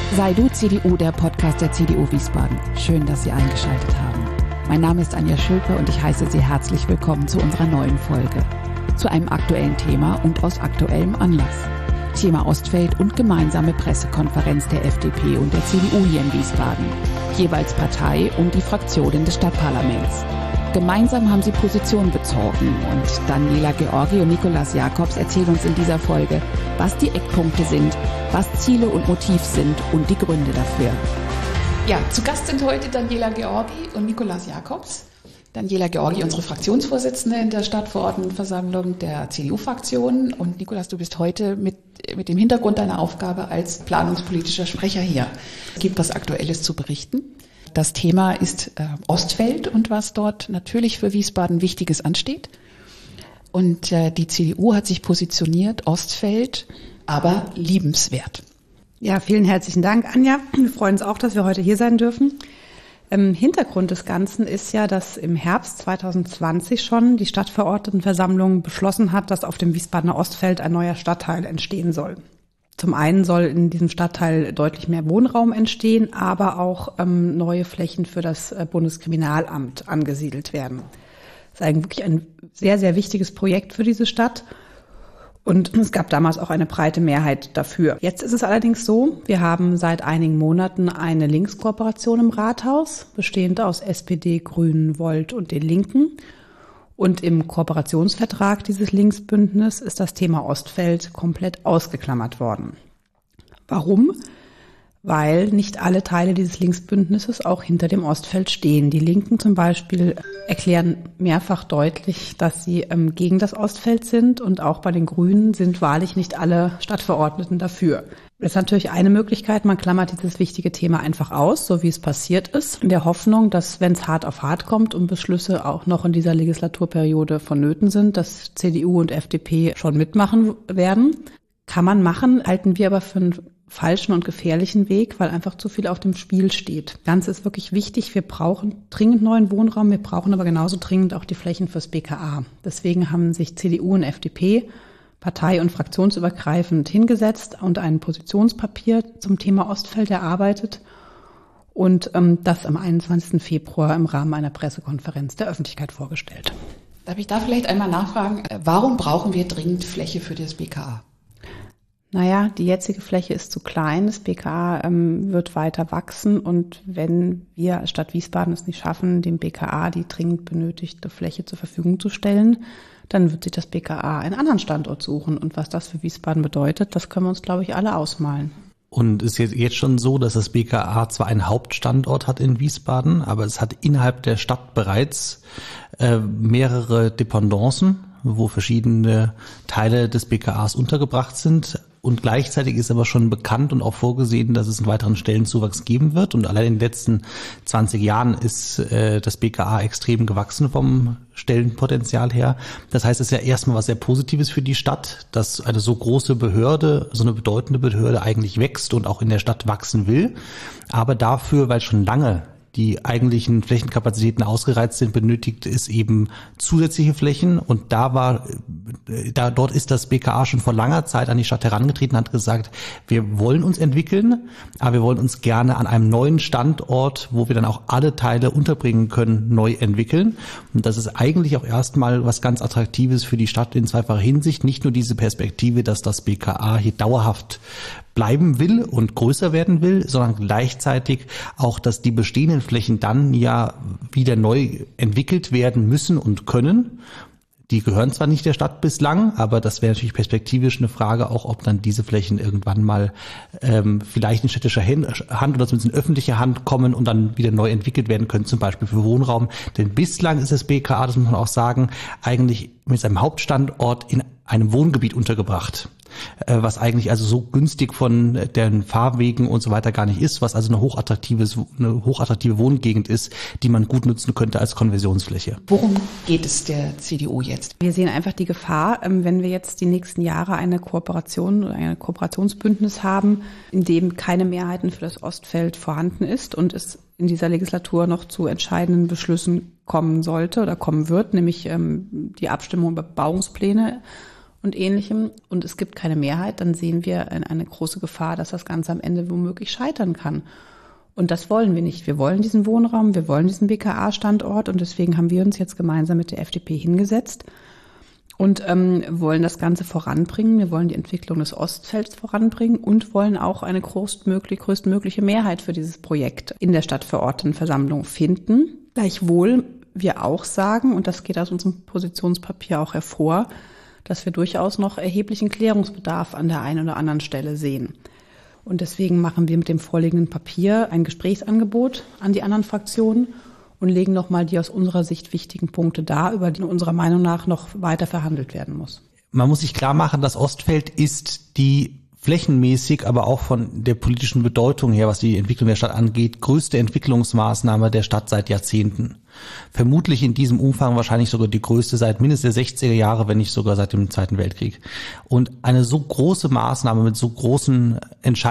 Sei du CDU, der Podcast der CDU Wiesbaden. Schön, dass Sie eingeschaltet haben. Mein Name ist Anja Schülpe und ich heiße Sie herzlich willkommen zu unserer neuen Folge. Zu einem aktuellen Thema und aus aktuellem Anlass. Thema Ostfeld und gemeinsame Pressekonferenz der FDP und der CDU hier in Wiesbaden. Jeweils Partei und die Fraktionen des Stadtparlaments. Gemeinsam haben sie Position bezogen und Daniela Georgi und Nikolaus Jacobs erzählen uns in dieser Folge, was die Eckpunkte sind, was Ziele und Motiv sind und die Gründe dafür. Ja, zu Gast sind heute Daniela Georgi und Nikolaus Jacobs. Daniela Georgi, unsere Fraktionsvorsitzende in der Stadtverordnetenversammlung der CDU-Fraktion, und Nikolaus, du bist heute mit dem Hintergrund deiner Aufgabe als planungspolitischer Sprecher hier. Es gibt was Aktuelles zu berichten. Das Thema ist Ostfeld und was dort natürlich für Wiesbaden Wichtiges ansteht. Und die CDU hat sich positioniert, Ostfeld, aber liebenswert. Ja, vielen herzlichen Dank, Anja. Wir freuen uns auch, dass wir heute hier sein dürfen. Hintergrund des Ganzen ist ja, dass im Herbst 2020 schon die Stadtverordnetenversammlung beschlossen hat, dass auf dem Wiesbadener Ostfeld ein neuer Stadtteil entstehen soll. Zum einen soll in diesem Stadtteil deutlich mehr Wohnraum entstehen, aber auch neue Flächen für das Bundeskriminalamt angesiedelt werden. Das ist eigentlich wirklich ein sehr, sehr wichtiges Projekt für diese Stadt. Und es gab damals auch eine breite Mehrheit dafür. Jetzt ist es allerdings so, wir haben seit einigen Monaten eine Linkskooperation im Rathaus, bestehend aus SPD, Grünen, Volt und den Linken. Und im Kooperationsvertrag dieses Linksbündnisses ist das Thema Ostfeld komplett ausgeklammert worden. Warum? Weil nicht alle Teile dieses Linksbündnisses auch hinter dem Ostfeld stehen. Die Linken zum Beispiel erklären mehrfach deutlich, dass sie gegen das Ostfeld sind, und auch bei den Grünen sind wahrlich nicht alle Stadtverordneten dafür. Das ist natürlich eine Möglichkeit, man klammert dieses wichtige Thema einfach aus, so wie es passiert ist, in der Hoffnung, dass, wenn es hart auf hart kommt und Beschlüsse auch noch in dieser Legislaturperiode vonnöten sind, dass CDU und FDP schon mitmachen werden. Kann man machen, halten wir aber für einen falschen und gefährlichen Weg, weil einfach zu viel auf dem Spiel steht. Das Ganze ist wirklich wichtig. Wir brauchen dringend neuen Wohnraum, wir brauchen aber genauso dringend auch die Flächen fürs BKA. Deswegen haben sich CDU und FDP partei- und fraktionsübergreifend hingesetzt und ein Positionspapier zum Thema Ostfeld erarbeitet und das am 21. Februar im Rahmen einer Pressekonferenz der Öffentlichkeit vorgestellt. Darf ich da vielleicht einmal nachfragen, warum brauchen wir dringend Fläche für das BKA? Naja, die jetzige Fläche ist zu klein, das BKA wird weiter wachsen, und wenn wir als Stadt Wiesbaden es nicht schaffen, dem BKA die dringend benötigte Fläche zur Verfügung zu stellen, dann wird sich das BKA einen anderen Standort suchen. Und was das für Wiesbaden bedeutet, das können wir uns, glaube ich, alle ausmalen. Und ist jetzt schon so, dass das BKA zwar einen Hauptstandort hat in Wiesbaden, aber es hat innerhalb der Stadt bereits mehrere Dependancen, wo verschiedene Teile des BKAs untergebracht sind. Und gleichzeitig ist aber schon bekannt und auch vorgesehen, dass es einen weiteren Stellenzuwachs geben wird. Und allein in den letzten 20 Jahren ist das BKA extrem gewachsen vom Stellenpotenzial her. Das heißt, es ist ja erstmal was sehr Positives für die Stadt, dass eine so große Behörde, so eine bedeutende Behörde eigentlich wächst und auch in der Stadt wachsen will. Aber dafür, weil schon lange die eigentlichen Flächenkapazitäten ausgereizt sind, benötigt es eben zusätzliche Flächen. Und dort ist das BKA schon vor langer Zeit an die Stadt herangetreten und hat gesagt, wir wollen uns entwickeln, aber wir wollen uns gerne an einem neuen Standort, wo wir dann auch alle Teile unterbringen können, neu entwickeln. Und das ist eigentlich auch erstmal was ganz Attraktives für die Stadt in zweifacher Hinsicht. Nicht nur diese Perspektive, dass das BKA hier dauerhaft bleiben will und größer werden will, sondern gleichzeitig auch, dass die bestehenden Flächen dann ja wieder neu entwickelt werden müssen und können. Die gehören zwar nicht der Stadt bislang, aber das wäre natürlich perspektivisch eine Frage auch, ob dann diese Flächen irgendwann mal vielleicht in städtischer Hand oder zumindest in öffentliche Hand kommen und dann wieder neu entwickelt werden können, zum Beispiel für Wohnraum. Denn bislang ist das BKA, das muss man auch sagen, eigentlich mit seinem Hauptstandort in einem Wohngebiet untergebracht, was eigentlich also so günstig von den Fahrwegen und so weiter gar nicht ist, was also eine hochattraktive Wohngegend ist, die man gut nutzen könnte als Konversionsfläche. Worum geht es der CDU jetzt? Wir sehen einfach die Gefahr, wenn wir jetzt die nächsten Jahre eine Kooperation oder ein Kooperationsbündnis haben, in dem keine Mehrheiten für das Ostfeld vorhanden ist und es in dieser Legislatur noch zu entscheidenden Beschlüssen kommen sollte oder kommen wird, nämlich die Abstimmung über Bebauungspläne und Ähnlichem und es gibt keine Mehrheit, dann sehen wir eine große Gefahr, dass das Ganze am Ende womöglich scheitern kann. Und das wollen wir nicht. Wir wollen diesen Wohnraum, wir wollen diesen BKA-Standort und deswegen haben wir uns jetzt gemeinsam mit der FDP hingesetzt und wollen das Ganze voranbringen. Wir wollen die Entwicklung des Ostfelds voranbringen und wollen auch eine größtmögliche Mehrheit für dieses Projekt in der Stadtverordnetenversammlung finden. Gleichwohl wir auch sagen, und das geht aus unserem Positionspapier auch hervor, dass wir durchaus noch erheblichen Klärungsbedarf an der einen oder anderen Stelle sehen. Und deswegen machen wir mit dem vorliegenden Papier ein Gesprächsangebot an die anderen Fraktionen und legen nochmal die aus unserer Sicht wichtigen Punkte dar, über die unserer Meinung nach noch weiter verhandelt werden muss. Man muss sich klar machen, das Ostfeld ist die flächenmäßig, aber auch von der politischen Bedeutung her, was die Entwicklung der Stadt angeht, größte Entwicklungsmaßnahme der Stadt seit Jahrzehnten. Vermutlich in diesem Umfang wahrscheinlich sogar die größte seit mindestens der 60er Jahre, wenn nicht sogar seit dem Zweiten Weltkrieg. Und eine so große Maßnahme mit so großen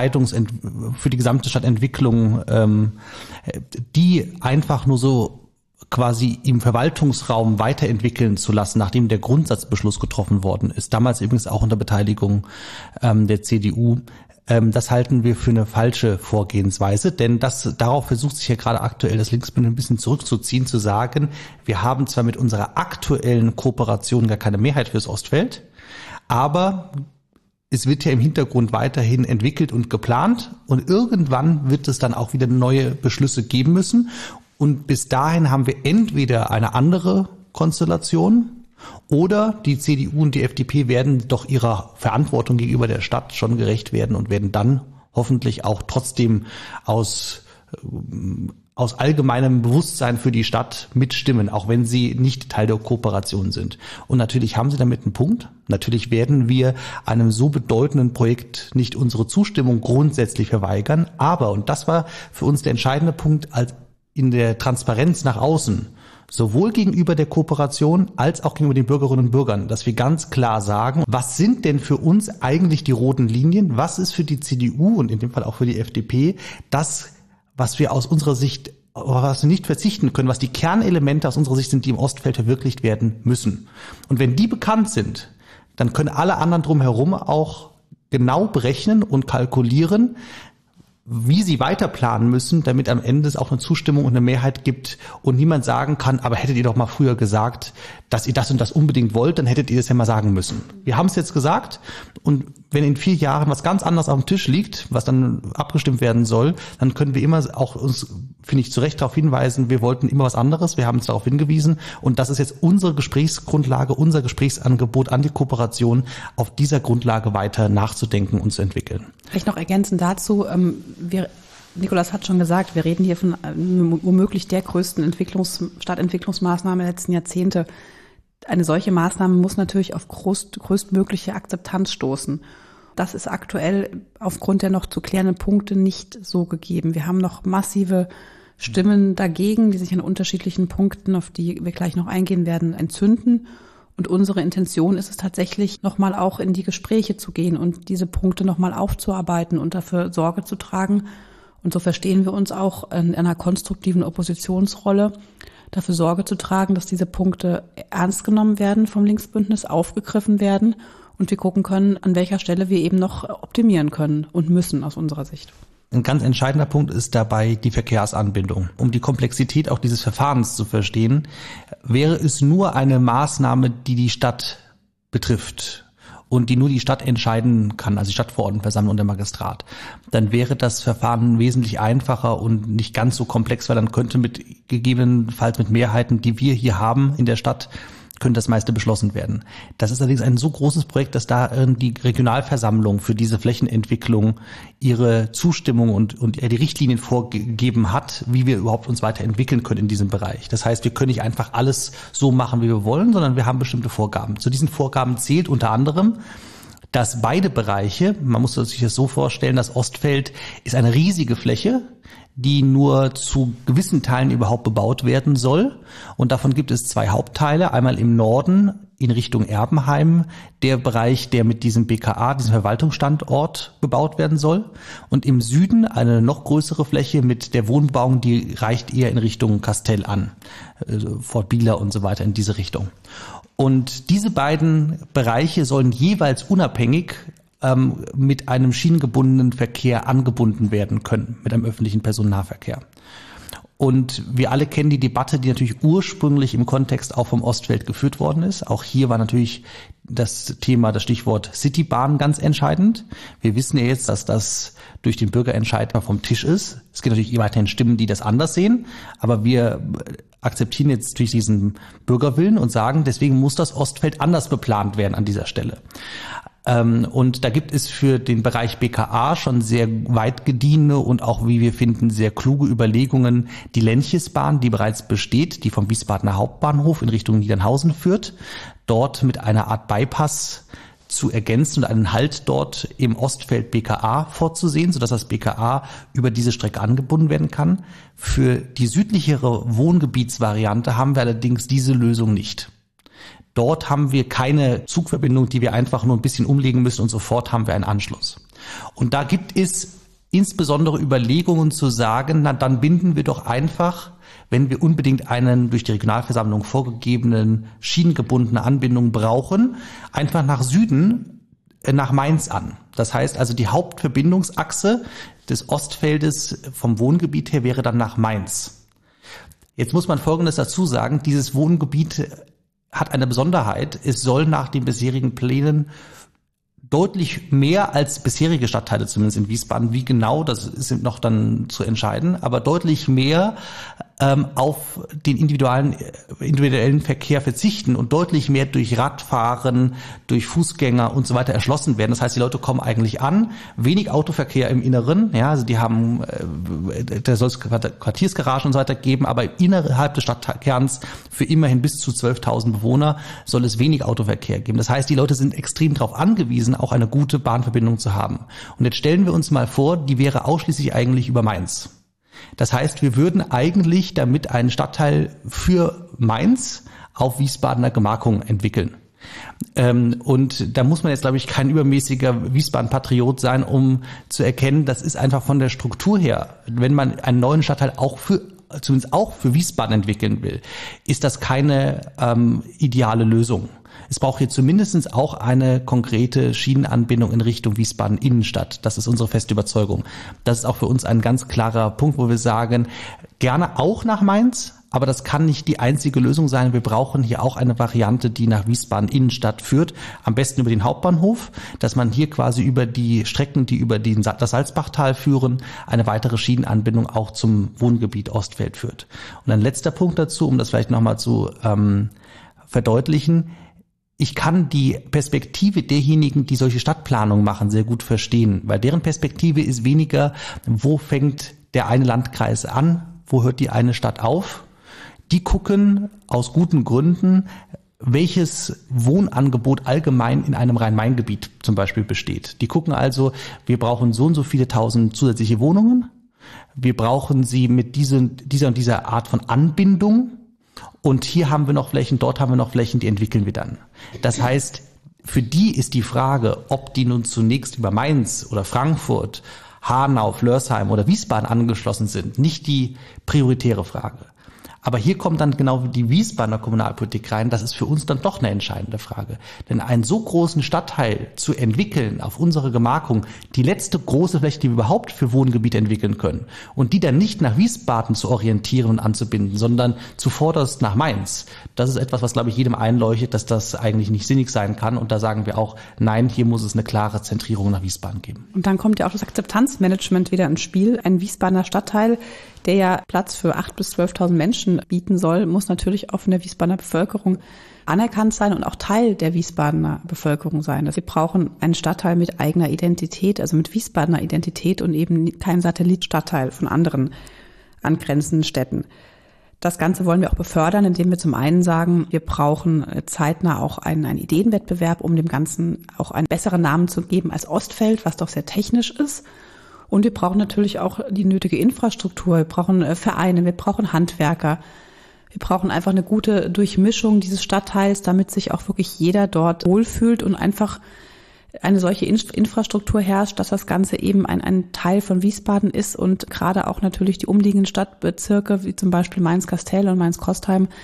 für die gesamte Stadtentwicklung, die einfach nur so quasi im Verwaltungsraum weiterentwickeln zu lassen, nachdem der Grundsatzbeschluss getroffen worden ist, damals übrigens auch unter Beteiligung der CDU, das halten wir für eine falsche Vorgehensweise, denn darauf versucht sich ja gerade aktuell das Linksbündnis ein bisschen zurückzuziehen, zu sagen, wir haben zwar mit unserer aktuellen Kooperation gar keine Mehrheit fürs Ostfeld, aber es wird ja im Hintergrund weiterhin entwickelt und geplant und irgendwann wird es dann auch wieder neue Beschlüsse geben müssen. Und bis dahin haben wir entweder eine andere Konstellation oder die CDU und die FDP werden doch ihrer Verantwortung gegenüber der Stadt schon gerecht werden und werden dann hoffentlich auch trotzdem aus allgemeinem Bewusstsein für die Stadt mitstimmen, auch wenn sie nicht Teil der Kooperation sind. Und natürlich haben sie damit einen Punkt. Natürlich werden wir einem so bedeutenden Projekt nicht unsere Zustimmung grundsätzlich verweigern. Aber, und das war für uns der entscheidende Punkt, als in der Transparenz nach außen, sowohl gegenüber der Kooperation als auch gegenüber den Bürgerinnen und Bürgern, dass wir ganz klar sagen, was sind denn für uns eigentlich die roten Linien, was ist für die CDU und in dem Fall auch für die FDP das, was wir aus unserer Sicht, was wir nicht verzichten können, was die Kernelemente aus unserer Sicht sind, die im Ostfeld verwirklicht werden müssen. Und wenn die bekannt sind, dann können alle anderen drumherum auch genau berechnen und kalkulieren, wie sie weiter planen müssen, damit am Ende es auch eine Zustimmung und eine Mehrheit gibt und niemand sagen kann, aber hättet ihr doch mal früher gesagt, dass ihr das und das unbedingt wollt, dann hättet ihr das ja mal sagen müssen. Wir haben es jetzt gesagt und wenn in 4 Jahren was ganz anderes auf dem Tisch liegt, was dann abgestimmt werden soll, dann können wir immer auch uns, finde ich, zu Recht darauf hinweisen, wir wollten immer was anderes, wir haben uns darauf hingewiesen und das ist jetzt unsere Gesprächsgrundlage, unser Gesprächsangebot an die Kooperation, auf dieser Grundlage weiter nachzudenken und zu entwickeln. Vielleicht noch ergänzend dazu, Nikolaus hat schon gesagt, wir reden hier von womöglich der größten Stadtentwicklungsmaßnahme der letzten Jahrzehnte. Eine solche Maßnahme muss natürlich auf größtmögliche Akzeptanz stoßen. Das ist aktuell aufgrund der noch zu klärenden Punkte nicht so gegeben. Wir haben noch massive Stimmen dagegen, die sich an unterschiedlichen Punkten, auf die wir gleich noch eingehen werden, entzünden. Und unsere Intention ist es tatsächlich, nochmal auch in die Gespräche zu gehen und diese Punkte nochmal aufzuarbeiten und dafür Sorge zu tragen. Und so verstehen wir uns auch in einer konstruktiven Oppositionsrolle, dafür Sorge zu tragen, dass diese Punkte ernst genommen werden vom Linksbündnis, aufgegriffen werden und wir gucken können, an welcher Stelle wir eben noch optimieren können und müssen aus unserer Sicht. Ein ganz entscheidender Punkt ist dabei die Verkehrsanbindung. Um die Komplexität auch dieses Verfahrens zu verstehen, wäre es nur eine Maßnahme, die die Stadt betrifft und die nur die Stadt entscheiden kann, also die Stadtverordnetenversammlung und der Magistrat, dann wäre das Verfahren wesentlich einfacher und nicht ganz so komplex, weil dann könnte gegebenenfalls mit Mehrheiten, die wir hier haben in der Stadt, könnte das meiste beschlossen werden. Das ist allerdings ein so großes Projekt, dass da die Regionalversammlung für diese Flächenentwicklung ihre Zustimmung und die Richtlinien vorgegeben hat, wie wir überhaupt uns weiterentwickeln können in diesem Bereich. Das heißt, wir können nicht einfach alles so machen, wie wir wollen, sondern wir haben bestimmte Vorgaben. Zu diesen Vorgaben zählt unter anderem, dass beide Bereiche, man muss sich das so vorstellen, das Ostfeld ist eine riesige Fläche, die nur zu gewissen Teilen überhaupt bebaut werden soll. Und davon gibt es 2 Hauptteile. Einmal im Norden in Richtung Erbenheim, der Bereich, der mit diesem BKA, diesem Verwaltungsstandort gebaut werden soll. Und im Süden eine noch größere Fläche mit der Wohnbebauung, die reicht eher in Richtung Kastell an, Fort Bieler und so weiter in diese Richtung. Und diese beiden Bereiche sollen jeweils unabhängig mit einem schienengebundenen Verkehr angebunden werden können, mit einem öffentlichen Personennahverkehr. Und wir alle kennen die Debatte, die natürlich ursprünglich im Kontext auch vom Ostfeld geführt worden ist. Auch hier war natürlich das Thema, das Stichwort Citybahn ganz entscheidend. Wir wissen ja jetzt, dass das durch den Bürgerentscheid mal vom Tisch ist. Es gibt natürlich weiterhin Stimmen, die das anders sehen, aber wir akzeptieren jetzt durch diesen Bürgerwillen und sagen, deswegen muss das Ostfeld anders beplant werden an dieser Stelle. Und da gibt es für den Bereich BKA schon sehr weit gediehene und auch, wie wir finden, sehr kluge Überlegungen. Die Lenchesbahn, die bereits besteht, die vom Wiesbadener Hauptbahnhof in Richtung Niedernhausen führt, dort mit einer Art Bypass zu ergänzen und einen Halt dort im Ostfeld BKA vorzusehen, sodass das BKA über diese Strecke angebunden werden kann. Für die südlichere Wohngebietsvariante haben wir allerdings diese Lösung nicht. Dort haben wir keine Zugverbindung, die wir einfach nur ein bisschen umlegen müssen und sofort haben wir einen Anschluss. Und da gibt es insbesondere Überlegungen zu sagen, na dann binden wir doch einfach, wenn wir unbedingt einen durch die Regionalversammlung vorgegebenen schienengebundene Anbindung brauchen, einfach nach Süden, nach Mainz an. Das heißt also, die Hauptverbindungsachse des Ostfeldes vom Wohngebiet her wäre dann nach Mainz. Jetzt muss man Folgendes dazu sagen, dieses Wohngebiet hat eine Besonderheit. Es soll nach den bisherigen Plänen deutlich mehr als bisherige Stadtteile, zumindest in Wiesbaden, wie genau, das ist noch dann zu entscheiden, aber deutlich mehr auf den individuellen Verkehr verzichten und deutlich mehr durch Radfahren, durch Fußgänger und so weiter erschlossen werden. Das heißt, die Leute kommen eigentlich an, wenig Autoverkehr im Inneren, ja, also die haben, da soll es Quartiersgaragen und so weiter geben, aber innerhalb des Stadtkerns für immerhin bis zu 12.000 Bewohner soll es wenig Autoverkehr geben. Das heißt, die Leute sind extrem darauf angewiesen, auch eine gute Bahnverbindung zu haben. Und jetzt stellen wir uns mal vor, die wäre ausschließlich eigentlich über Mainz. Das heißt, wir würden eigentlich damit einen Stadtteil für Mainz auf Wiesbadener Gemarkung entwickeln. Und da muss man jetzt, glaube ich, kein übermäßiger Wiesbaden-Patriot sein, um zu erkennen, das ist einfach von der Struktur her, wenn man einen neuen Stadtteil zumindest auch für Wiesbaden entwickeln will, ist das keine ideale Lösung. Es braucht hier zumindest auch eine konkrete Schienenanbindung in Richtung Wiesbaden Innenstadt. Das ist unsere feste Überzeugung. Das ist auch für uns ein ganz klarer Punkt, wo wir sagen, gerne auch nach Mainz, aber das kann nicht die einzige Lösung sein. Wir brauchen hier auch eine Variante, die nach Wiesbaden Innenstadt führt, am besten über den Hauptbahnhof, dass man hier quasi über die Strecken, die über das Salzbachtal führen, eine weitere Schienenanbindung auch zum Wohngebiet Ostfeld führt. Und ein letzter Punkt dazu, um das vielleicht nochmal zu verdeutlichen. Ich kann die Perspektive derjenigen, die solche Stadtplanung machen, sehr gut verstehen, weil deren Perspektive ist weniger, wo fängt der eine Landkreis an, wo hört die eine Stadt auf. Die gucken aus guten Gründen, welches Wohnangebot allgemein in einem Rhein-Main-Gebiet zum Beispiel besteht. Die gucken also, wir brauchen so und so viele tausend zusätzliche Wohnungen, wir brauchen sie mit dieser und dieser Art von Anbindung. Und hier haben wir noch Flächen, dort haben wir noch Flächen, die entwickeln wir dann. Das heißt, für die ist die Frage, ob die nun zunächst über Mainz oder Frankfurt, Hanau, Flörsheim oder Wiesbaden angeschlossen sind, nicht die prioritäre Frage. Aber hier kommt dann genau die Wiesbadener Kommunalpolitik rein. Das ist für uns dann doch eine entscheidende Frage. Denn einen so großen Stadtteil zu entwickeln auf unsere Gemarkung, die letzte große Fläche, die wir überhaupt für Wohngebiete entwickeln können, und die dann nicht nach Wiesbaden zu orientieren und anzubinden, sondern zuvorderst nach Mainz, das ist etwas, was, glaube ich, jedem einleuchtet, dass das eigentlich nicht sinnig sein kann. Und da sagen wir auch, nein, hier muss es eine klare Zentrierung nach Wiesbaden geben. Und dann kommt ja auch das Akzeptanzmanagement wieder ins Spiel. Ein Wiesbadener Stadtteil, der ja Platz für 8.000 bis 12.000 Menschen bieten soll, muss natürlich auch von der Wiesbadener Bevölkerung anerkannt sein und auch Teil der Wiesbadener Bevölkerung sein. Wir brauchen einen Stadtteil mit eigener Identität, also mit Wiesbadener Identität und eben kein Satellitstadtteil von anderen angrenzenden Städten. Das Ganze wollen wir auch befördern, indem wir zum einen sagen, wir brauchen zeitnah auch einen Ideenwettbewerb, um dem Ganzen auch einen besseren Namen zu geben als Ostfeld, was doch sehr technisch ist. Und wir brauchen natürlich auch die nötige Infrastruktur. Wir brauchen Vereine, wir brauchen Handwerker. Wir brauchen einfach eine gute Durchmischung dieses Stadtteils, damit sich auch wirklich jeder dort wohlfühlt und einfach eine solche Infrastruktur herrscht, dass das Ganze eben ein Teil von Wiesbaden ist und gerade auch natürlich die umliegenden Stadtbezirke, wie zum Beispiel Mainz-Kastel und Mainz-Kostheim,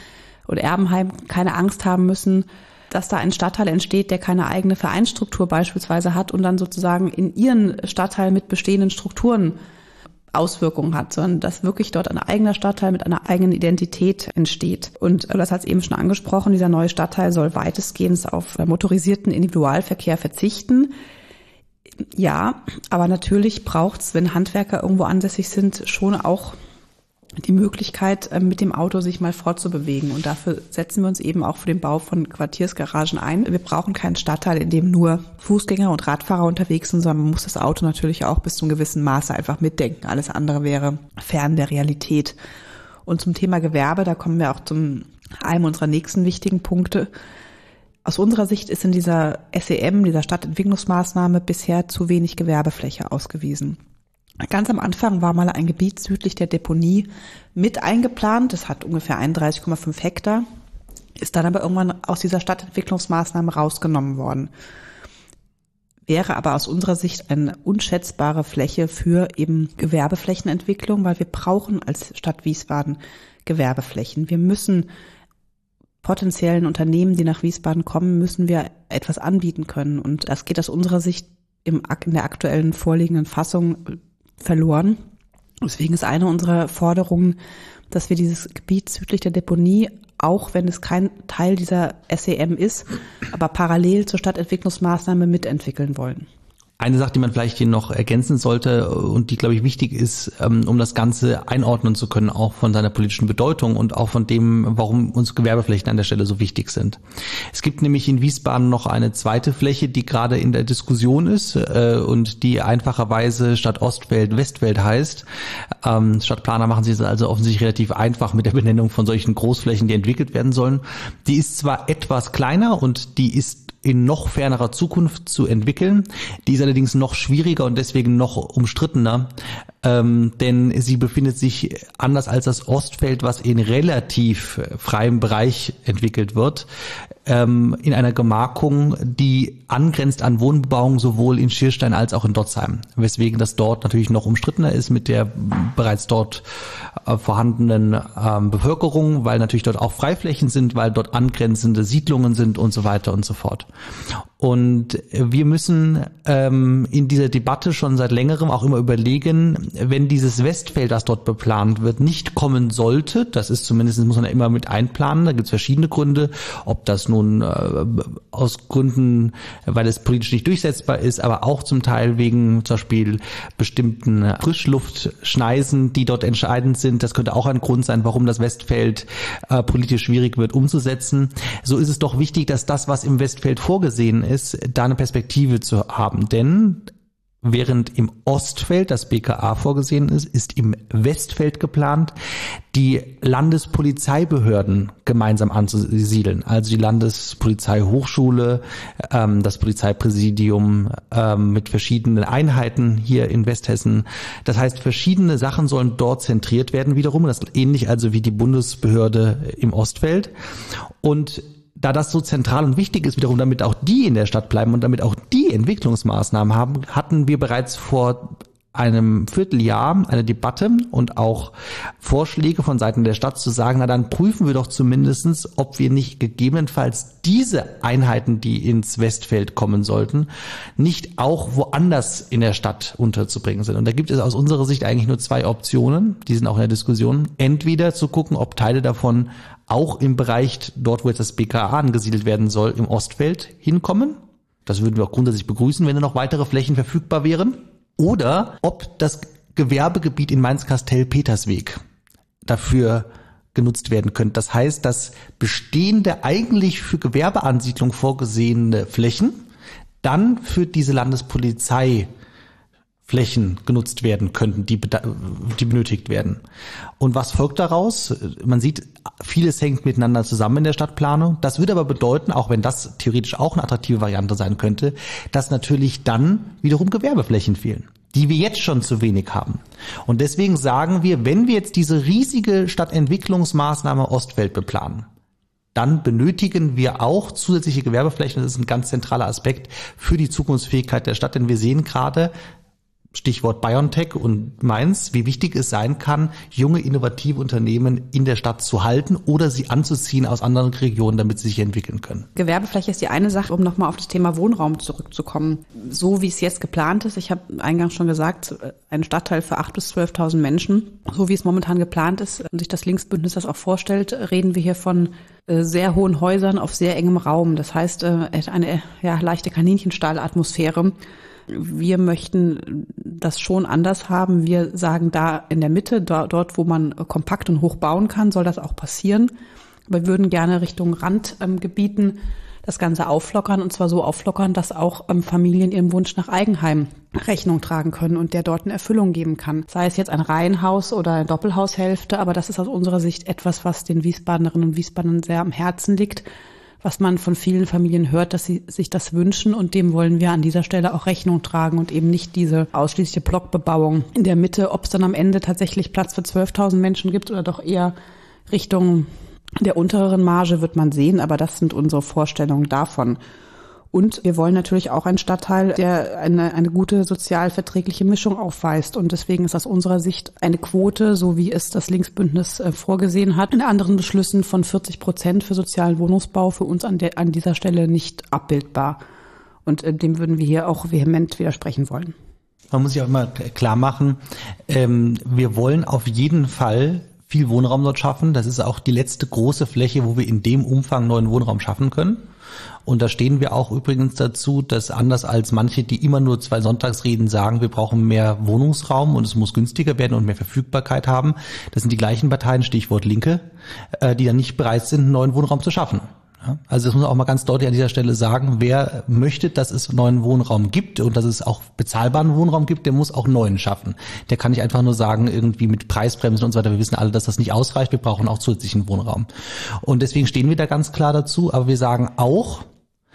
oder Erbenheim keine Angst haben müssen, dass da ein Stadtteil entsteht, der keine eigene Vereinsstruktur beispielsweise hat und dann sozusagen in ihren Stadtteil mit bestehenden Strukturen Auswirkungen hat, sondern dass wirklich dort ein eigener Stadtteil mit einer eigenen Identität entsteht. Und das hat es eben schon angesprochen, dieser neue Stadtteil soll weitestgehend auf motorisierten Individualverkehr verzichten. Ja, aber natürlich braucht es, wenn Handwerker irgendwo ansässig sind, schon auch die Möglichkeit, mit dem Auto sich mal fortzubewegen. Und dafür setzen wir uns eben auch für den Bau von Quartiersgaragen ein. Wir brauchen keinen Stadtteil, in dem nur Fußgänger und Radfahrer unterwegs sind, sondern man muss das Auto natürlich auch bis zu einem gewissen Maße einfach mitdenken. Alles andere wäre fern der Realität. Und zum Thema Gewerbe, da kommen wir auch zu einem unserer nächsten wichtigen Punkte. Aus unserer Sicht ist in dieser SEM, dieser Stadtentwicklungsmaßnahme, bisher zu wenig Gewerbefläche ausgewiesen. Ganz am Anfang war mal ein Gebiet südlich der Deponie mit eingeplant. Das hat ungefähr 31,5 Hektar, ist dann aber irgendwann aus dieser Stadtentwicklungsmaßnahme rausgenommen worden. Wäre aber aus unserer Sicht eine unschätzbare Fläche für eben Gewerbeflächenentwicklung, weil wir brauchen als Stadt Wiesbaden Gewerbeflächen. Wir müssen potenziellen Unternehmen, die nach Wiesbaden kommen, müssen wir etwas anbieten können. Und das geht aus unserer Sicht in der aktuellen vorliegenden Fassung verloren. Deswegen ist eine unserer Forderungen, dass wir dieses Gebiet südlich der Deponie, auch wenn es kein Teil dieser SEM ist, aber parallel zur Stadtentwicklungsmaßnahme mitentwickeln wollen. Eine Sache, die man vielleicht hier noch ergänzen sollte und die, glaube ich, wichtig ist, um das Ganze einordnen zu können, auch von seiner politischen Bedeutung und auch von dem, warum uns Gewerbeflächen an der Stelle so wichtig sind. Es gibt nämlich in Wiesbaden noch eine zweite Fläche, die gerade in der Diskussion ist und die einfacherweise statt Ostfeld Westfeld heißt. Stadtplaner machen sich das also offensichtlich relativ einfach mit der Benennung von solchen Großflächen, die entwickelt werden sollen. Die ist zwar etwas kleiner und die ist in noch fernerer Zukunft zu entwickeln. Die ist allerdings noch schwieriger und deswegen noch umstrittener, denn sie befindet sich anders als das Ostfeld, was in relativ freiem Bereich entwickelt wird, in einer Gemarkung, die angrenzt an Wohnbebauung sowohl in Schierstein als auch in Dotzheim, weswegen das dort natürlich noch umstrittener ist mit der bereits dort vorhandenen Bevölkerung, weil natürlich dort auch Freiflächen sind, weil dort angrenzende Siedlungen sind und so weiter und so fort. Und wir müssen in dieser Debatte schon seit längerem auch immer überlegen, wenn dieses Westfeld, das dort beplant wird, nicht kommen sollte, das ist zumindest, muss man ja immer mit einplanen, da gibt es verschiedene Gründe, ob das nun aus Gründen, weil es politisch nicht durchsetzbar ist, aber auch zum Teil wegen zum Beispiel bestimmten Frischluftschneisen, die dort entscheidend sind. Das könnte auch ein Grund sein, warum das Westfeld politisch schwierig wird umzusetzen. So ist es doch wichtig, dass das, was im Westfeld vorgesehen ist, da eine Perspektive zu haben. Denn während im Ostfeld das BKA vorgesehen ist, ist im Westfeld geplant, die Landespolizeibehörden gemeinsam anzusiedeln. Also die Landespolizeihochschule, das Polizeipräsidium mit verschiedenen Einheiten hier in Westhessen. Das heißt, verschiedene Sachen sollen dort zentriert werden wiederum. Das ist ähnlich also wie die Bundesbehörde im Ostfeld. Und da das so zentral und wichtig ist, wiederum damit auch die in der Stadt bleiben und damit auch die Entwicklungsmaßnahmen haben, hatten wir bereits vor einem Vierteljahr eine Debatte und auch Vorschläge von Seiten der Stadt zu sagen, na dann prüfen wir doch zumindestens, ob wir nicht gegebenenfalls diese Einheiten, die ins Westfeld kommen sollten, nicht auch woanders in der Stadt unterzubringen sind. Und da gibt es aus unserer Sicht eigentlich nur zwei Optionen, die sind auch in der Diskussion. Entweder zu gucken, ob Teile davon auch im Bereich, dort wo jetzt das BKA angesiedelt werden soll, im Ostfeld hinkommen. Das würden wir auch grundsätzlich begrüßen, wenn da noch weitere Flächen verfügbar wären. Oder ob das Gewerbegebiet in Mainz-Kastell-Petersweg dafür genutzt werden könnte. Das heißt, dass bestehende, eigentlich für Gewerbeansiedlung vorgesehene Flächen dann für diese Landespolizei Flächen genutzt werden könnten, die benötigt werden. Und was folgt daraus? Man sieht, vieles hängt miteinander zusammen in der Stadtplanung. Das würde aber bedeuten, auch wenn das theoretisch auch eine attraktive Variante sein könnte, dass natürlich dann wiederum Gewerbeflächen fehlen, die wir jetzt schon zu wenig haben. Und deswegen sagen wir, wenn wir jetzt diese riesige Stadtentwicklungsmaßnahme Ostfeld beplanen, dann benötigen wir auch zusätzliche Gewerbeflächen. Das ist ein ganz zentraler Aspekt für die Zukunftsfähigkeit der Stadt, denn wir sehen gerade, Stichwort BioNTech und Mainz, wie wichtig es sein kann, junge, innovative Unternehmen in der Stadt zu halten oder sie anzuziehen aus anderen Regionen, damit sie sich entwickeln können. Gewerbefläche ist die eine Sache, um nochmal auf das Thema Wohnraum zurückzukommen. So wie es jetzt geplant ist, ich habe eingangs schon gesagt, ein Stadtteil für 8.000 bis 12.000 Menschen, so wie es momentan geplant ist und sich das Linksbündnis das auch vorstellt, reden wir hier von sehr hohen Häusern auf sehr engem Raum. Das heißt, eine leichte Kaninchenstall-Atmosphäre. Wir möchten das schon anders haben. Wir sagen, da in der Mitte, dort, wo man kompakt und hoch bauen kann, soll das auch passieren. Aber wir würden gerne Richtung Randgebieten das Ganze auflockern, und zwar so auflockern, dass auch Familien ihrem Wunsch nach Eigenheim Rechnung tragen können und der dort eine Erfüllung geben kann. Sei es jetzt ein Reihenhaus oder eine Doppelhaushälfte, aber das ist aus unserer Sicht etwas, was den Wiesbadenerinnen und Wiesbadenern sehr am Herzen liegt, was man von vielen Familien hört, dass sie sich das wünschen, und dem wollen wir an dieser Stelle auch Rechnung tragen und eben nicht diese ausschließliche Blockbebauung in der Mitte. Ob es dann am Ende tatsächlich Platz für 12.000 Menschen gibt oder doch eher Richtung der unteren Marge, wird man sehen, aber das sind unsere Vorstellungen davon. Und wir wollen natürlich auch einen Stadtteil, der eine gute sozialverträgliche Mischung aufweist. Und deswegen ist aus unserer Sicht eine Quote, so wie es das Linksbündnis vorgesehen hat, in anderen Beschlüssen von 40% für sozialen Wohnungsbau für uns an dieser Stelle nicht abbildbar. Und dem würden wir hier auch vehement widersprechen wollen. Man muss sich auch immer klar machen, wir wollen auf jeden Fall viel Wohnraum dort schaffen. Das ist auch die letzte große Fläche, wo wir in dem Umfang neuen Wohnraum schaffen können. Und da stehen wir auch übrigens dazu, dass anders als manche, die immer nur 2 Sonntagsreden sagen, wir brauchen mehr Wohnungsraum und es muss günstiger werden und mehr Verfügbarkeit haben, das sind die gleichen Parteien, Stichwort Linke, die dann nicht bereit sind, einen neuen Wohnraum zu schaffen. Also das muss man auch mal ganz deutlich an dieser Stelle sagen, wer möchte, dass es neuen Wohnraum gibt und dass es auch bezahlbaren Wohnraum gibt, der muss auch neuen schaffen. Der kann nicht einfach nur sagen, irgendwie mit Preisbremsen und so weiter, wir wissen alle, dass das nicht ausreicht, wir brauchen auch zusätzlichen Wohnraum. Und deswegen stehen wir da ganz klar dazu, aber wir sagen auch,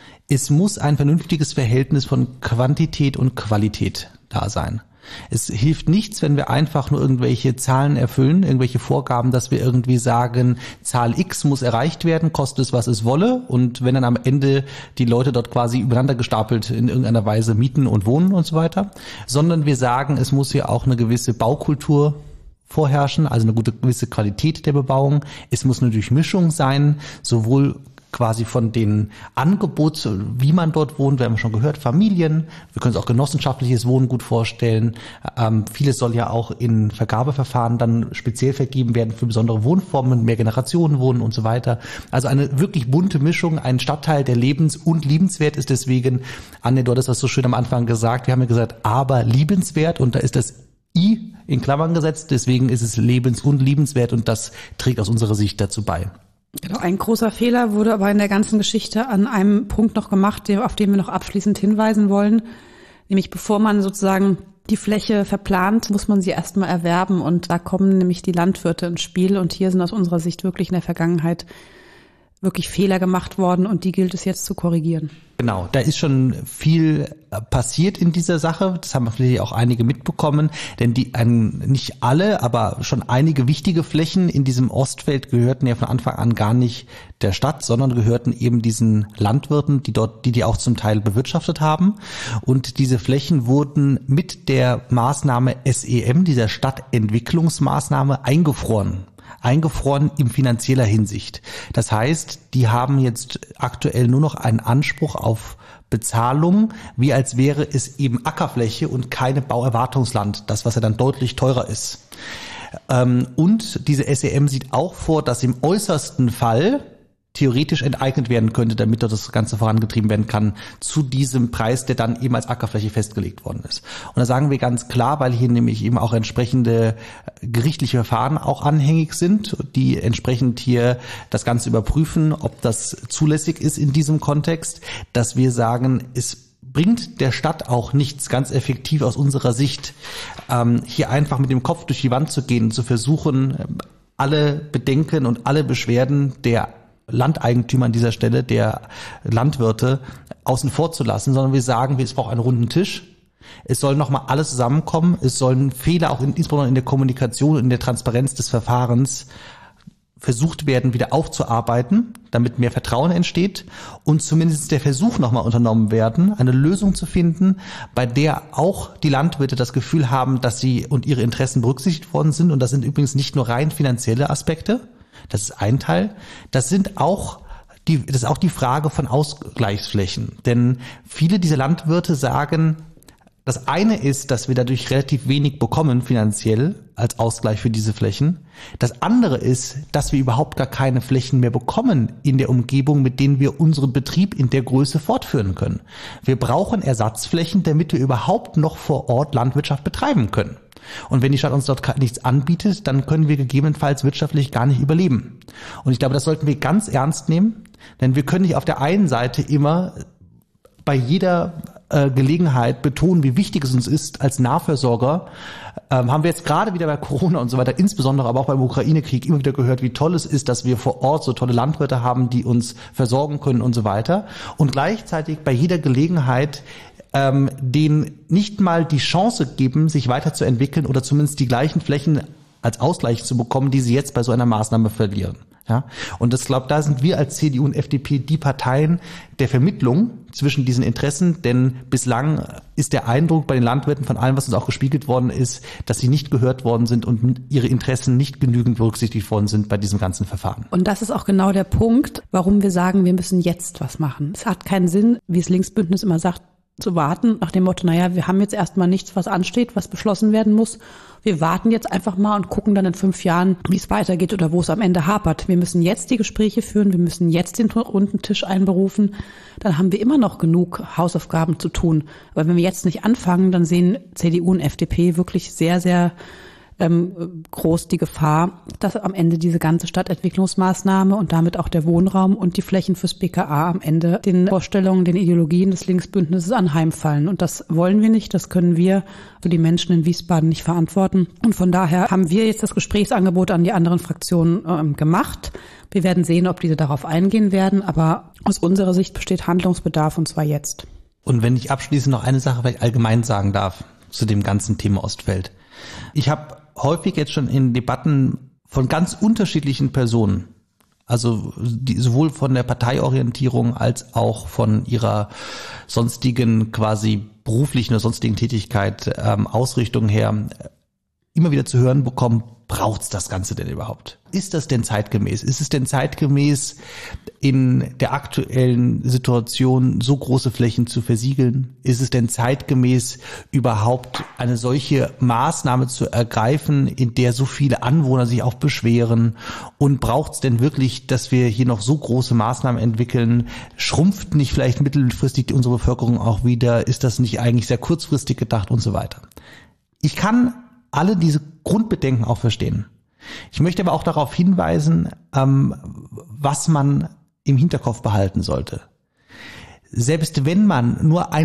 es muss ein vernünftiges Verhältnis von Quantität und Qualität da sein. Es hilft nichts, wenn wir einfach nur irgendwelche Zahlen erfüllen, irgendwelche Vorgaben, dass wir irgendwie sagen, Zahl X muss erreicht werden, koste es, was es wolle. Und wenn dann am Ende die Leute dort quasi übereinander gestapelt in irgendeiner Weise mieten und wohnen und so weiter. Sondern wir sagen, es muss hier auch eine gewisse Baukultur vorherrschen, also eine gewisse Qualität der Bebauung. Es muss eine Durchmischung sein, sowohl quasi von den Angeboten, wie man dort wohnt, wir haben schon gehört, Familien, wir können uns auch genossenschaftliches Wohnen gut vorstellen. Vieles soll ja auch in Vergabeverfahren dann speziell vergeben werden für besondere Wohnformen, Mehrgenerationenwohnen und so weiter. Also eine wirklich bunte Mischung, ein Stadtteil, der lebens- und liebenswert ist. Deswegen, Anne, du hattest das so schön am Anfang gesagt, wir haben ja gesagt, aber liebenswert, und da ist das I in Klammern gesetzt, deswegen ist es lebens- und liebenswert, und das trägt aus unserer Sicht dazu bei. Genau, ein großer Fehler wurde aber in der ganzen Geschichte an einem Punkt noch gemacht, auf den wir noch abschließend hinweisen wollen. Nämlich bevor man sozusagen die Fläche verplant, muss man sie erstmal erwerben. Und da kommen nämlich die Landwirte ins Spiel. Und hier sind aus unserer Sicht wirklich in der Vergangenheit wirklich Fehler gemacht worden, und die gilt es jetzt zu korrigieren. Genau, da ist schon viel passiert in dieser Sache. Das haben vielleicht auch einige mitbekommen, denn nicht alle, aber schon einige wichtige Flächen in diesem Ostfeld gehörten ja von Anfang an gar nicht der Stadt, sondern gehörten eben diesen Landwirten, die auch zum Teil bewirtschaftet haben. Und diese Flächen wurden mit der Maßnahme SEM, dieser Stadtentwicklungsmaßnahme, eingefroren in finanzieller Hinsicht. Das heißt, die haben jetzt aktuell nur noch einen Anspruch auf Bezahlung, wie als wäre es eben Ackerfläche und keine Bauerwartungsland, das, was ja dann deutlich teurer ist. Und diese SEM sieht auch vor, dass im äußersten Fall theoretisch enteignet werden könnte, damit dort das Ganze vorangetrieben werden kann zu diesem Preis, der dann eben als Ackerfläche festgelegt worden ist. Und da sagen wir ganz klar, weil hier nämlich eben auch entsprechende gerichtliche Verfahren auch anhängig sind, die entsprechend hier das Ganze überprüfen, ob das zulässig ist in diesem Kontext, dass wir sagen, es bringt der Stadt auch nichts, ganz effektiv aus unserer Sicht, hier einfach mit dem Kopf durch die Wand zu gehen und zu versuchen, alle Bedenken und alle Beschwerden der Landeigentümer an dieser Stelle, der Landwirte, außen vor zu lassen, sondern wir sagen, es braucht einen runden Tisch. Es soll nochmal alles zusammenkommen. Es sollen Fehler auch insbesondere in der Kommunikation, in der Transparenz des Verfahrens versucht werden, wieder aufzuarbeiten, damit mehr Vertrauen entsteht und zumindest der Versuch nochmal unternommen werden, eine Lösung zu finden, bei der auch die Landwirte das Gefühl haben, dass sie und ihre Interessen berücksichtigt worden sind. Und das sind übrigens nicht nur rein finanzielle Aspekte, das ist ein Teil, das ist auch die Frage von Ausgleichsflächen. Denn viele dieser Landwirte sagen, das eine ist, dass wir dadurch relativ wenig bekommen finanziell als Ausgleich für diese Flächen. Das andere ist, dass wir überhaupt gar keine Flächen mehr bekommen in der Umgebung, mit denen wir unseren Betrieb in der Größe fortführen können. Wir brauchen Ersatzflächen, damit wir überhaupt noch vor Ort Landwirtschaft betreiben können. Und wenn die Stadt uns dort nichts anbietet, dann können wir gegebenenfalls wirtschaftlich gar nicht überleben. Und ich glaube, das sollten wir ganz ernst nehmen, denn wir können nicht auf der einen Seite immer bei jeder Gelegenheit betonen, wie wichtig es uns ist als Nahversorger. Haben wir jetzt gerade wieder bei Corona und so weiter, insbesondere aber auch beim Ukraine-Krieg immer wieder gehört, wie toll es ist, dass wir vor Ort so tolle Landwirte haben, die uns versorgen können und so weiter. Und gleichzeitig bei jeder Gelegenheit denen nicht mal die Chance geben, sich weiterzuentwickeln oder zumindest die gleichen Flächen als Ausgleich zu bekommen, die sie jetzt bei so einer Maßnahme verlieren. Ja, und das glaube, da sind wir als CDU und FDP die Parteien der Vermittlung zwischen diesen Interessen, denn bislang ist der Eindruck bei den Landwirten von allem, was uns auch gespiegelt worden ist, dass sie nicht gehört worden sind und ihre Interessen nicht genügend berücksichtigt worden sind bei diesem ganzen Verfahren. Und das ist auch genau der Punkt, warum wir sagen, wir müssen jetzt was machen. Es hat keinen Sinn, wie es Linksbündnis immer sagt, zu warten nach dem Motto, wir haben jetzt erstmal nichts, was ansteht, was beschlossen werden muss. Wir warten jetzt einfach mal und gucken dann in 5 Jahren, wie es weitergeht oder wo es am Ende hapert. Wir müssen jetzt die Gespräche führen, wir müssen jetzt den runden Tisch einberufen. Dann haben wir immer noch genug Hausaufgaben zu tun. Aber wenn wir jetzt nicht anfangen, dann sehen CDU und FDP wirklich sehr, sehr groß die Gefahr, dass am Ende diese ganze Stadtentwicklungsmaßnahme und damit auch der Wohnraum und die Flächen fürs BKA am Ende den Vorstellungen, den Ideologien des Linksbündnisses anheimfallen. Und das wollen wir nicht, das können wir für die Menschen in Wiesbaden nicht verantworten. Und von daher haben wir jetzt das Gesprächsangebot an die anderen Fraktionen gemacht. Wir werden sehen, ob diese darauf eingehen werden, aber aus unserer Sicht besteht Handlungsbedarf und zwar jetzt. Und wenn ich abschließend noch eine Sache vielleicht allgemein sagen darf zu dem ganzen Thema Ostfeld. Ich habe häufig jetzt schon in Debatten von ganz unterschiedlichen Personen, also sowohl von der Parteiorientierung als auch von ihrer sonstigen quasi beruflichen oder sonstigen Tätigkeit, Ausrichtung her, immer wieder zu hören bekommen, braucht's das Ganze denn überhaupt? Ist das denn zeitgemäß? Ist es denn zeitgemäß, in der aktuellen Situation so große Flächen zu versiegeln? Ist es denn zeitgemäß, überhaupt eine solche Maßnahme zu ergreifen, in der so viele Anwohner sich auch beschweren? Und braucht's denn wirklich, dass wir hier noch so große Maßnahmen entwickeln? Schrumpft nicht vielleicht mittelfristig unsere Bevölkerung auch wieder? Ist das nicht eigentlich sehr kurzfristig gedacht und so weiter? Ich kann alle diese Grundbedenken auch verstehen. Ich möchte aber auch darauf hinweisen, was man im Hinterkopf behalten sollte. Selbst wenn man nur von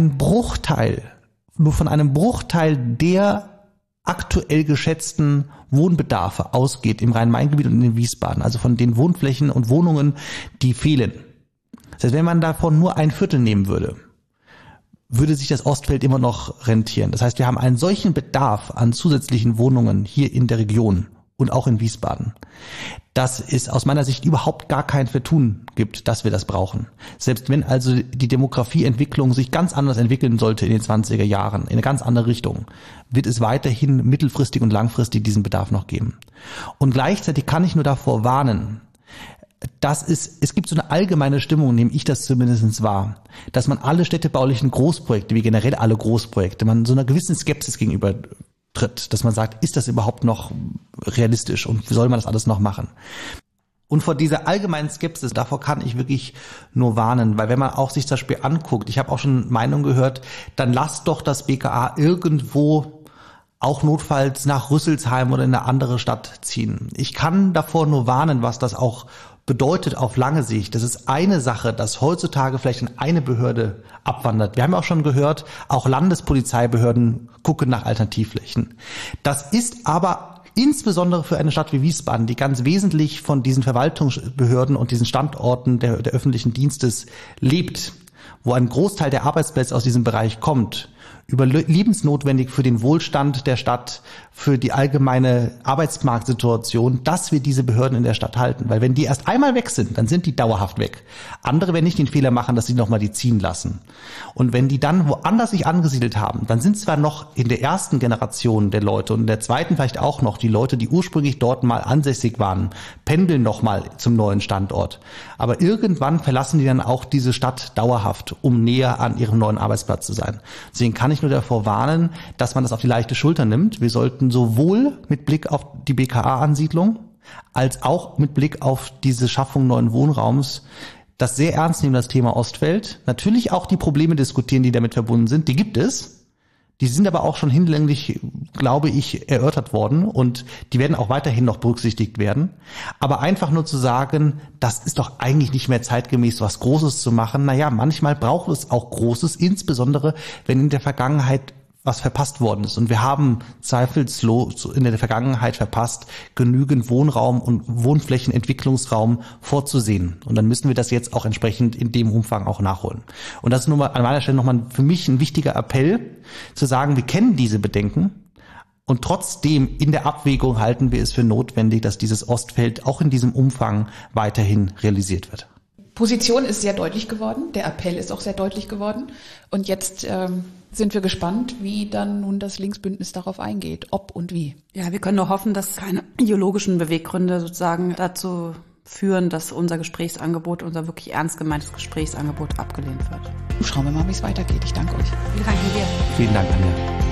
einem Bruchteil der aktuell geschätzten Wohnbedarfe ausgeht im Rhein-Main-Gebiet und in Wiesbaden, also von den Wohnflächen und Wohnungen, die fehlen. Das heißt, wenn man davon nur 1/4 nehmen würde sich das Ostfeld immer noch rentieren. Das heißt, wir haben einen solchen Bedarf an zusätzlichen Wohnungen hier in der Region und auch in Wiesbaden, dass es aus meiner Sicht überhaupt gar kein Vertun gibt, dass wir das brauchen. Selbst wenn also die Demografieentwicklung sich ganz anders entwickeln sollte in den 20er Jahren, in eine ganz andere Richtung, wird es weiterhin mittelfristig und langfristig diesen Bedarf noch geben. Und gleichzeitig kann ich nur davor warnen, es gibt so eine allgemeine Stimmung, nehme ich das zumindest wahr, dass man alle städtebaulichen Großprojekte, wie generell alle Großprojekte, man so einer gewissen Skepsis gegenüber tritt, dass man sagt, ist das überhaupt noch realistisch und soll man das alles noch machen? Und vor dieser allgemeinen Skepsis, davor kann ich wirklich nur warnen, weil wenn man auch sich das Spiel anguckt, ich habe auch schon Meinungen gehört, dann lasst doch das BKA irgendwo auch notfalls nach Rüsselsheim oder in eine andere Stadt ziehen. Ich kann davor nur warnen, was das auch bedeutet auf lange Sicht. Das ist eine Sache, dass heutzutage vielleicht in eine Behörde abwandert. Wir haben ja auch schon gehört, auch Landespolizeibehörden gucken nach Alternativflächen. Das ist aber insbesondere für eine Stadt wie Wiesbaden, die ganz wesentlich von diesen Verwaltungsbehörden und diesen Standorten der öffentlichen Dienstes lebt, wo ein Großteil der Arbeitsplätze aus diesem Bereich kommt, überlebensnotwendig für den Wohlstand der Stadt, für die allgemeine Arbeitsmarktsituation, dass wir diese Behörden in der Stadt halten. Weil wenn die erst einmal weg sind, dann sind die dauerhaft weg. Andere werden nicht den Fehler machen, dass sie nochmal die ziehen lassen. Und wenn die dann woanders sich angesiedelt haben, dann sind zwar noch in der ersten Generation der Leute und in der zweiten vielleicht auch noch die Leute, die ursprünglich dort mal ansässig waren, pendeln nochmal zum neuen Standort. Aber irgendwann verlassen die dann auch diese Stadt dauerhaft, um näher an ihrem neuen Arbeitsplatz zu sein. Deswegen kann ich nur davor warnen, dass man das auf die leichte Schulter nimmt. Wir sollten sowohl mit Blick auf die BKA-Ansiedlung als auch mit Blick auf diese Schaffung neuen Wohnraums das sehr ernst nehmen, das Thema Ostfeld. Natürlich auch die Probleme diskutieren, die damit verbunden sind. Die gibt es. Die sind aber auch schon hinlänglich, glaube ich, erörtert worden und die werden auch weiterhin noch berücksichtigt werden. Aber einfach nur zu sagen, das ist doch eigentlich nicht mehr zeitgemäß, was Großes zu machen. Naja, manchmal braucht es auch Großes, insbesondere wenn in der Vergangenheit was verpasst worden ist. Und wir haben zweifellos in der Vergangenheit verpasst, genügend Wohnraum und Wohnflächenentwicklungsraum vorzusehen. Und dann müssen wir das jetzt auch entsprechend in dem Umfang auch nachholen. Und das ist nur mal an meiner Stelle nochmal für mich ein wichtiger Appell, zu sagen, wir kennen diese Bedenken und trotzdem in der Abwägung halten wir es für notwendig, dass dieses Ostfeld auch in diesem Umfang weiterhin realisiert wird. Position ist sehr deutlich geworden, der Appell ist auch sehr deutlich geworden und jetzt sind wir gespannt, wie dann nun das Linksbündnis darauf eingeht, ob und wie. Ja, wir können nur hoffen, dass keine ideologischen Beweggründe sozusagen dazu führen, dass unser Gesprächsangebot, unser wirklich ernst gemeintes Gesprächsangebot abgelehnt wird. Schauen wir mal, wie es weitergeht. Ich danke euch. Wir danken dir. Vielen Dank, Anja.